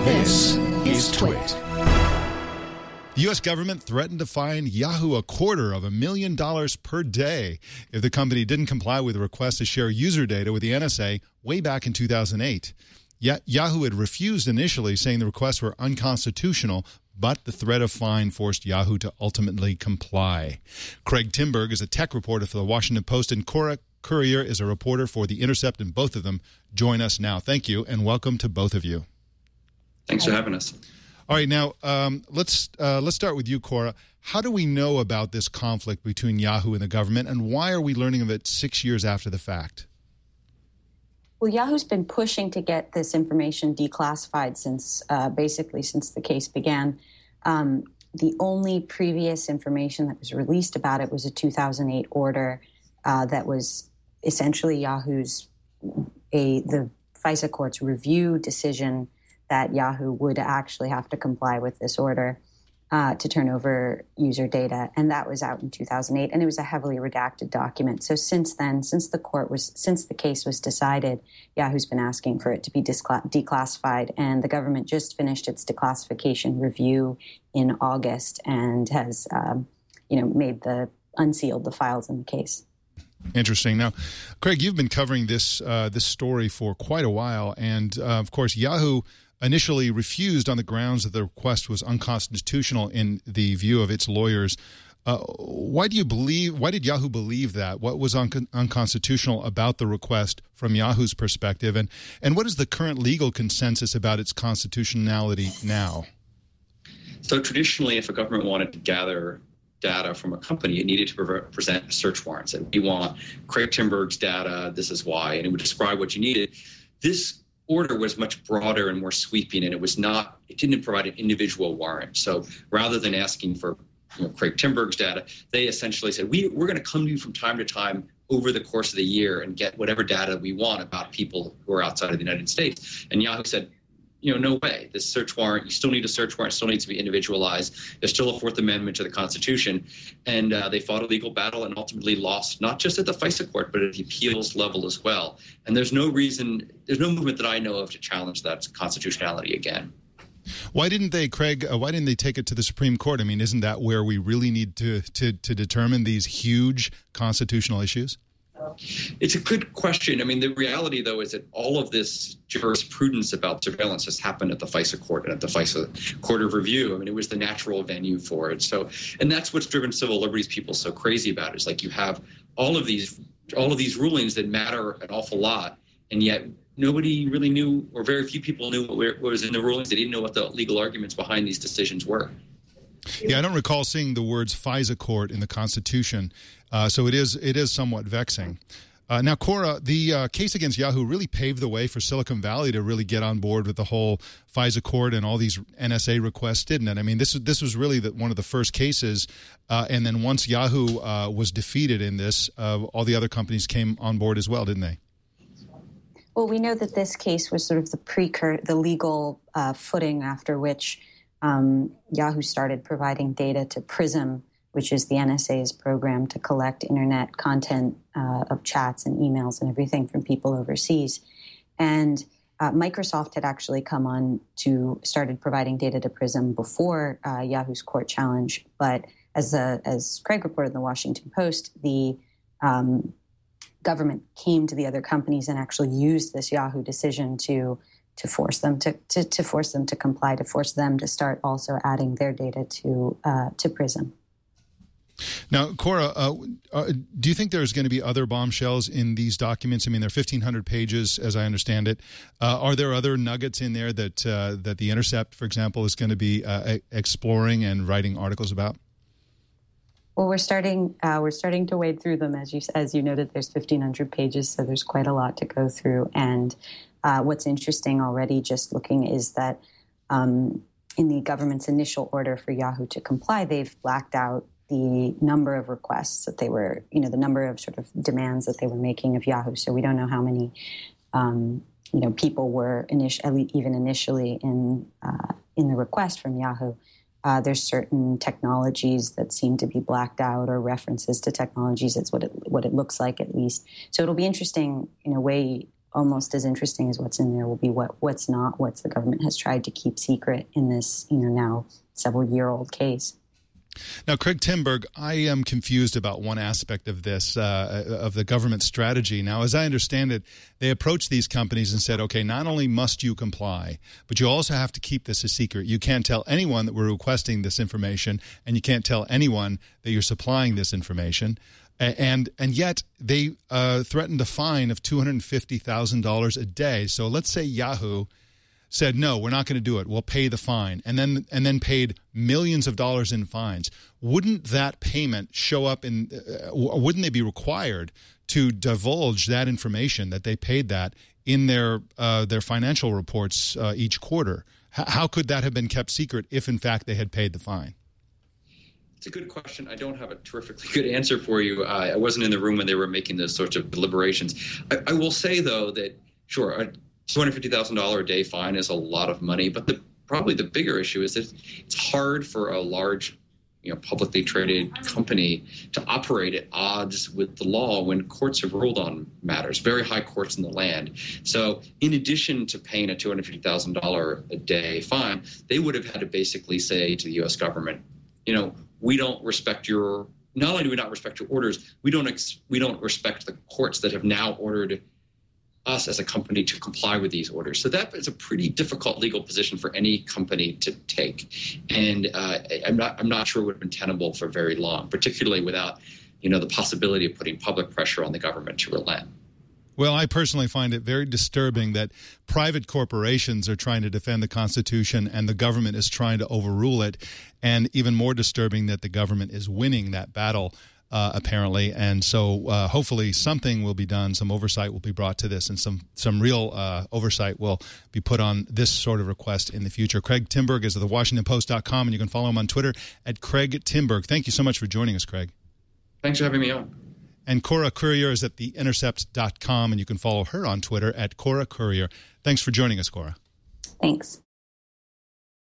This is Twit. The U.S. government threatened to fine Yahoo $250,000 per day if the company didn't comply with a request to share user data with the NSA way back in 2008. Yet Yahoo had refused initially, saying the requests were unconstitutional, but the threat of fine forced Yahoo to ultimately comply. Craig Timberg is a tech reporter for The Washington Post, and Cora Courier is a reporter for The Intercept, and both of them join us now. Thank you, and welcome to both of you. Thanks for having us. All right, now let's start with you, Cora. How do we know about this conflict between Yahoo and the government, and why are we learning of it 6 years after the fact? Well, Yahoo's been pushing to get this information declassified since the case began. The only previous information that was released about it was a 2008 order that was essentially Yahoo's the FISA court's review decision that Yahoo would actually have to comply with this order to turn over user data, and that was out in 2008, and it was a heavily redacted document. So since then, since the case was decided, Yahoo's been asking for it to be declassified, and the government just finished its declassification review in August and has, unsealed the files in the case. Interesting. Now, Craig, you've been covering this story for quite a while, and of course, Yahoo initially refused on the grounds that the request was unconstitutional in the view of its lawyers. Why did Yahoo believe that? What was unconstitutional about the request from Yahoo's perspective, and what is the current legal consensus about its constitutionality now? So traditionally, if a government wanted to gather data from a company, it needed to present a search warrant. So we want Craig Timberg's data, this is why, and it would describe what you needed. This order was much broader and more sweeping, and it didn't provide an individual warrant. So rather than asking for Craig Timberg's data, they essentially said, we're going to come to you from time to time over the course of the year and get whatever data we want about people who are outside of the United States. And Yahoo said, no way. This search warrant, you still need a search warrant, still needs to be individualized. There's still a Fourth Amendment to the Constitution. And they fought a legal battle and ultimately lost, not just at the FISA court, but at the appeals level as well. And there's no movement that I know of to challenge that constitutionality again. Why didn't they, Craig, take it to the Supreme Court? I mean, isn't that where we really need to determine these huge constitutional issues? It's a good question. I mean, the reality, though, is that all of this jurisprudence about surveillance has happened at the FISA court and at the FISA Court of Review. I mean, it was the natural venue for it. So, and that's what's driven civil liberties people so crazy about it. It's like you have all of these rulings that matter an awful lot, and yet nobody really knew, or very few people knew what was in the rulings. They didn't know what the legal arguments behind these decisions were. Yeah, I don't recall seeing the words FISA court in the Constitution, so it is somewhat vexing. Now, Cora, the case against Yahoo really paved the way for Silicon Valley to really get on board with the whole FISA court and all these NSA requests, didn't it? I mean, this was really one of the first cases, and then once Yahoo was defeated in this, all the other companies came on board as well, didn't they? Well, we know that this case was sort of the legal footing after which Yahoo started providing data to PRISM, which is the NSA's program to collect internet content of chats and emails and everything from people overseas. And Microsoft had actually come on started providing data to PRISM before Yahoo's court challenge. But as Craig reported in the Washington Post, the government came to the other companies and actually used this Yahoo decision to force them to comply, to force them to start also adding their data to PRISM. Now, Cora, do you think there's going to be other bombshells in these documents? I mean, they're 1,500 pages, as I understand it. Are there other nuggets in there that The Intercept, for example, is going to be exploring and writing articles about? Well, we're starting to wade through them. As you noted, there's 1,500 pages, so there's quite a lot to go through. And what's interesting already, just looking, is that in the government's initial order for Yahoo to comply, they've blacked out the number of requests that they were, the number of sort of demands that they were making of Yahoo. So we don't know how many, people were even initially in the request from Yahoo. There's certain technologies that seem to be blacked out, or references to technologies. It's what it looks like, at least. So it'll be interesting in a way almost as interesting as what's in there will be what's not, what the government has tried to keep secret in this, now several-year-old case. Now, Craig Timberg, I am confused about one aspect of this, of the government strategy. Now, as I understand it, they approached these companies and said, okay, not only must you comply, but you also have to keep this a secret. You can't tell anyone that we're requesting this information, and you can't tell anyone that you're supplying this information. And yet they threatened a fine of $250,000 a day. So let's say Yahoo said, no, we're not going to do it. We'll pay the fine, and then paid millions of dollars in fines. Wouldn't that payment show up in? Wouldn't they be required to divulge that information that they paid that in their financial reports each quarter? How could that have been kept secret if, in fact, they had paid the fine? It's a good question. I don't have a terrifically good answer for you. I wasn't in the room when they were making those sorts of deliberations. I will say, though, that sure, a $250,000 a day fine is a lot of money, but probably the bigger issue is that it's hard for a large, publicly traded company to operate at odds with the law when courts have ruled on matters, very high courts in the land. So in addition to paying a $250,000 a day fine, they would have had to basically say to the U.S. government, we don't respect not only do we not respect your orders, we don't respect the courts that have now ordered us as a company to comply with these orders. So that is a pretty difficult legal position for any company to take. And I'm not sure it would have been tenable for very long, particularly without, the possibility of putting public pressure on the government to relent. Well, I personally find it very disturbing that private corporations are trying to defend the Constitution and the government is trying to overrule it, and even more disturbing that the government is winning that battle, apparently. And so hopefully something will be done, some oversight will be brought to this, and some real oversight will be put on this sort of request in the future. Craig Timberg is at thewashingtonpost.com, and you can follow him on Twitter at Craig Timberg. Thank you so much for joining us, Craig. Thanks for having me on. And Cora Courier is at theintercept.com, and you can follow her on Twitter at Cora Courier. Thanks for joining us, Cora. Thanks.